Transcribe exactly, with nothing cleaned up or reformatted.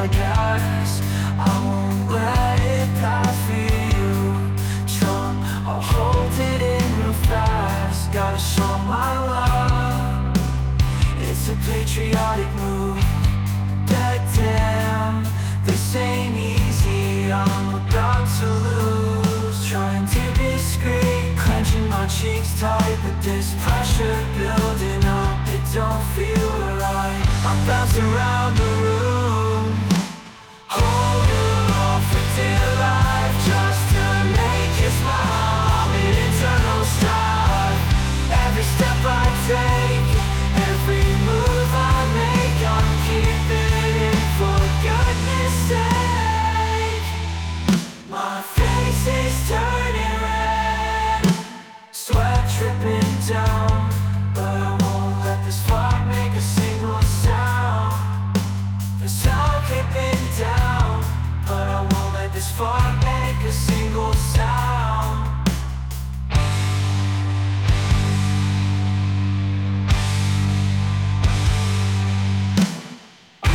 my gas. I won't let it pass for you. Drunk, I'll hold it in real fast. Gotta show my love, it's a patriotic move. But damn, this ain't easy, I'm about to lose. Trying to be discreet, clenching my cheeks tight, but this pressure building up, it don't feel right. I'm bouncing around the